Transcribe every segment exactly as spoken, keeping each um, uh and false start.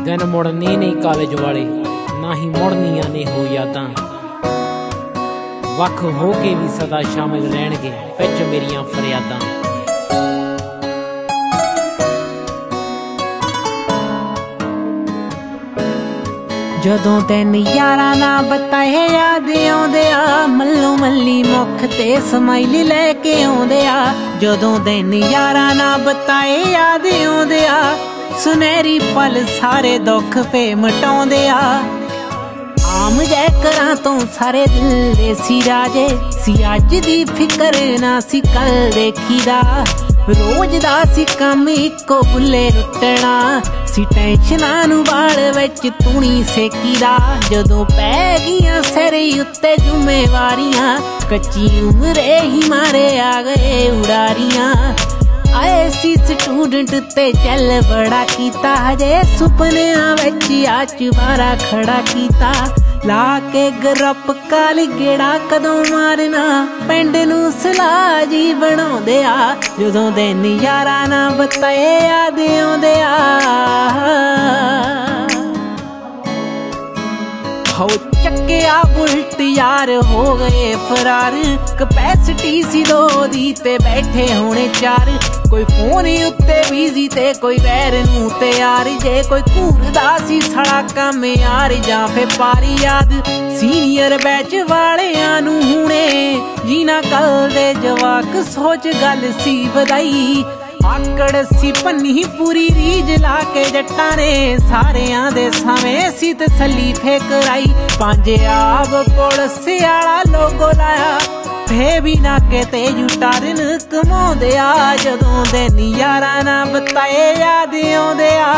दिन मुड़ने नहीं कॉलेज वाले, ना ही मुड़नियां ने हो यादां। वख हो के भी सदा शामिल रहणगे विच मेरियां फरियादां। जदों दिन यारां ना बताए याद आउंदे आ, मल्लो मल्ली मुख ते समाइल लैके आउंदे आ। जदों दिन यारां ना बताए याद आउंदे आ, सुनहरी पल सारे दुख पे मिटाउंदे आ। आम जै करां तो सारे दिल दे सी राजे, सी अज दी फिकर ना सी कल देखी दा। रोज दा सी कम इक्को बुले रुटना, सी टेंशनां नू बाल विच तूनी सेकी दा। जदों पै गईयां सिर उत्ते जुम्मेवारियां, कच्ची उमरे ही मारे आ गए उड़ारियां। आए सी स्टूडेंट ते चल बड़ा कीता, हजे सुपनियां विच आच मारा खड़ा कीता। ला के गरप काली गेड़ा कदों मारना, पिंड नू सलाह जी बनाउंदे आ। जदों दिन यारां ना बताए याद आउंदे आ। हो चक्किया बुलट यार हो गए फरार, कैपेसिटी सी दो दी ते बैठे होने चार। कोई फोन उत्ते बिजी ते कोई वैर नू तैयार, जे कोई घूरदा सी सड़ा कम यार जां फे पारी याद। सीनियर बैच वालियां नू हुणे जीना कल दे जवाक, सोच गल सी वधाई। आकड़ सी भन्नी पूरी रीज ला के जट्टां ने, सारियां दे सावें सी तसल्ली फेकराई। पांजे आब पुलिस आला लोगो लाया, फे भी नाके ते जुटारन कमाउंदे आ। जदों दिन यारां ना बताए याद आउंदे आ।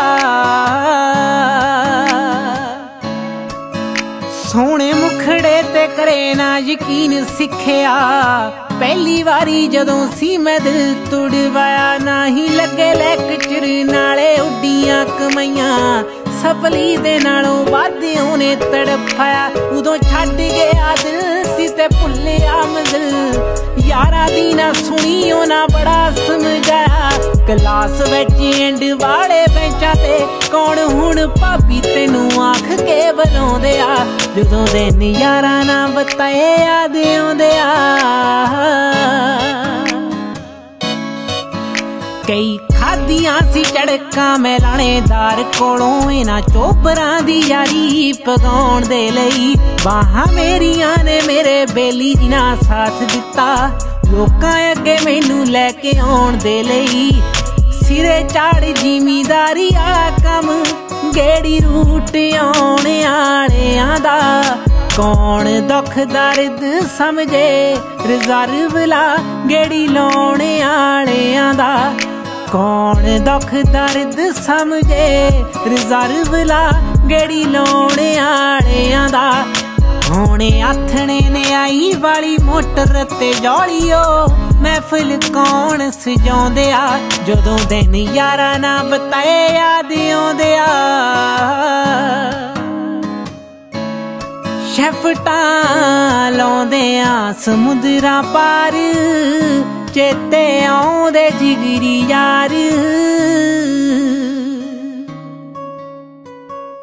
सोहणे मुखड़े ते करे ना यकीन सिखिया, पहली वारी जदों सी मैं दिल तुड़वाया। ना ही लगे लैक्चर नाले उड्डियां कमाइयां, सफली दे नालों वध ओने तड़फाया। उदों छड्ड गया दिल सी ते भुल्लिया मंजिल, यारां दी ना सुनी ओना बड़ा समझाया। क्लास विच एंड वाले बेंचां ते कौन हुण भाभी तेनू आख के बुलाउंदे आ। जदों दिन यारां ना बताए याद आउंदे आ। कई खादियां सी झड़कां मैं लाणेदार कोलों, इन्हां चोबरां दी यारी पगाउण दे लई। बाहां मेरियां ने मेरे बेली जिना साथ दिता, लोकां अगे मैनू लैके आउण दे लई। सिरे चाड़ जिमीदारी आला कम, गेड़ी रूट आउणे आलियां दा। कौन दुख दर्द समझे रिजर्व ला, गेड़ी लाउणे आलियां दा। कौन दुख दर्द समझे रिजर्व ला, गेड़ी लाउणे आलियां दा। होने आथणे ने आई वाली मोटर ते जौलियो, महफिल कौन सजाउंदे आ। जदों दिन यारां ना बताए याद आउंदे आ। शैफटां लाउंदे आ समुद्रां पार, चेते आउंदे जिगरी यार।